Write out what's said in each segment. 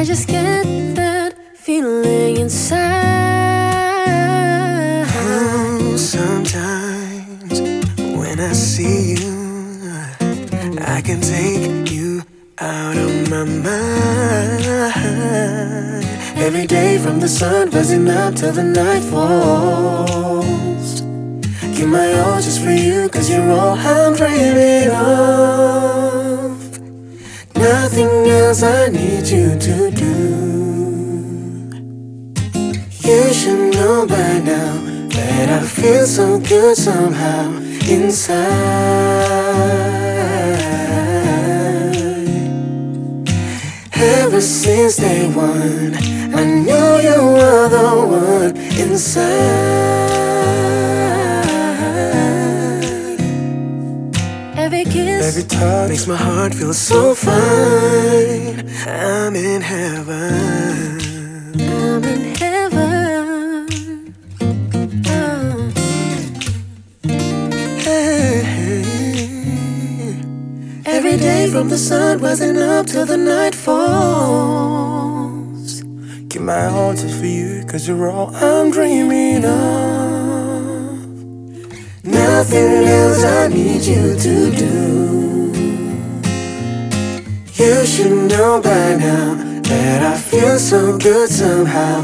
just get that feeling inside. Oh, sometimes when I see you, I can take you out of my mind. Every day from the sun rising up till the night falls. Give my all just for you, 'cause you're all I'm dreaming of. Nothing else I need you to do. You should know by now that I feel so good somehow inside. Ever since day one, I knew you were the one inside. Every kiss, every touch makes my heart feel so fine. I'm in heaven. I'm in heaven. Every day from the sun rising up till the night falls. Give my all just for you, 'cause you're all I'm dreaming of. Nothing else I need you to do. You should know by now that I feel so good somehow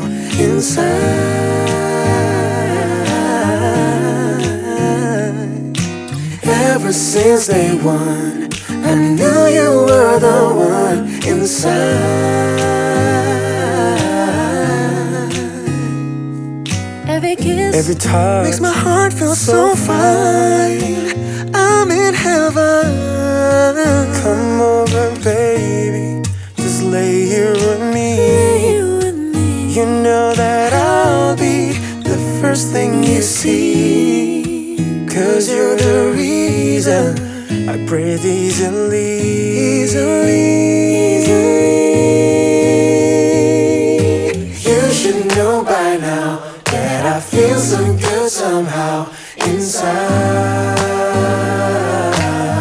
inside. Ever since day one, I knew you were the one inside. every kiss, every touch makes my heart feel so fine. I'm in heaven. Come over, baby, just lay here with me. You know that I'll be the first thing you see, 'cause you're the reason I breathe easily. You should know by now that I feel so good somehow inside.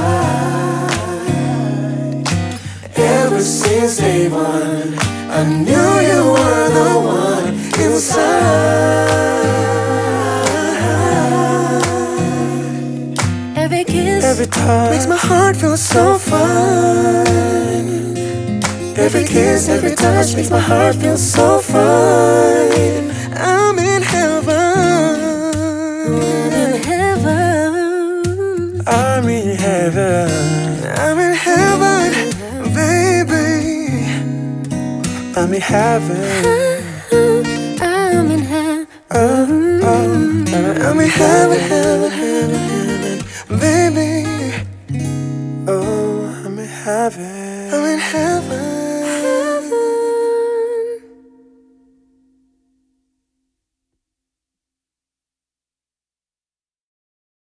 Ever since day one, I knew you were the one inside. every kiss, Every touch makes my heart feel so fine. Every kiss, every touch makes my heart feel so fine. I'm in heaven. in heaven. I'm in heaven. I'm in heaven, baby. I'm in heaven. I'm in heaven. I'm in heaven, baby. Oh, I'm in heaven. I'm in heaven.